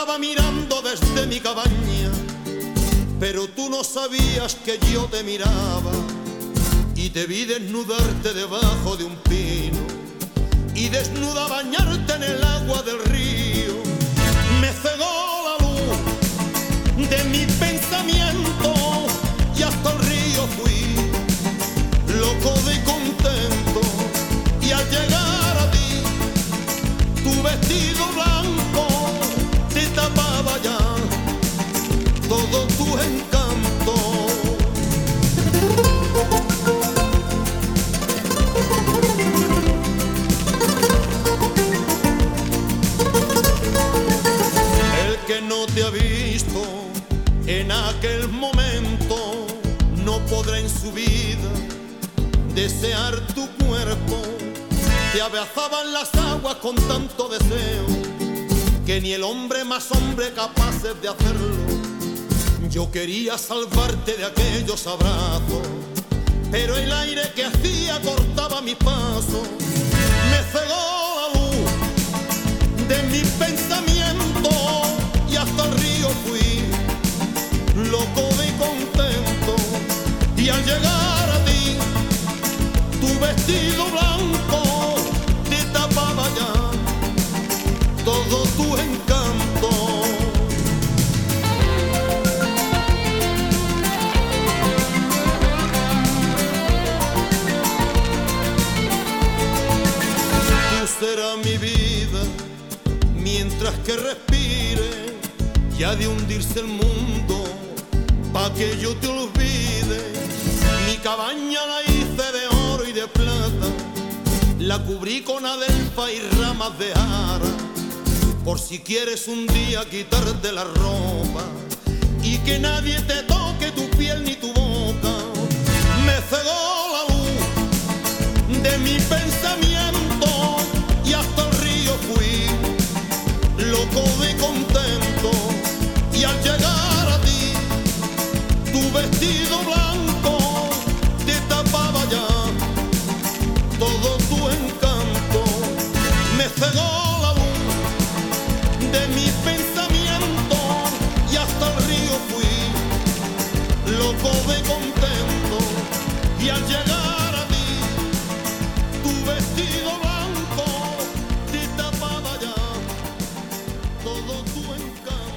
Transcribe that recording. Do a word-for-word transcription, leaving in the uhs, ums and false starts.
estaba mirando desde mi cabaña, pero tú no sabías que yo te miraba. Y te vi desnudarte debajo de un pino y desnuda bañarte en el agua del río. Me cegó la luz de mi pensamiento y hasta el río fui, loco de contento. Y al llegar a ti, tu vestido blanco te tapaba ya todo tu encanto. El que no te ha visto en aquel momento no podrá en su vida desear tu cuerpo. Te abrazaban las aguas con tanto deseo que ni el hombre más hombre capaces de hacerlo. Yo quería salvarte de aquellos abrazos, pero el aire que hacía cortaba mi paso. Me cegó la luz de mi pensamiento y hasta el río fui, loco de contento. Y al llegar a ti, tu vestido blanco te tapaba ya todo tu encanto. Tú serás mi vida mientras que respire, ya de hundirse el mundo pa' que yo te olvide. Mi cabaña la hice de oro y de plata, la cubrí con adelfa y ramas de jara, por si quieres un día quitarte la ropa y que nadie te toque tu piel ni tu boca. Me cegó la luz de mi pensamiento y hasta el río fui, loco de contento. Y al llegar a ti, tu vestido blanco te tapaba ya todo tu encanto. Me cegó la luz de mi pensamiento y hasta el río fui, loco de contento. Y al llegar a ti, tu vestido blanco te tapaba ya todo tu encanto.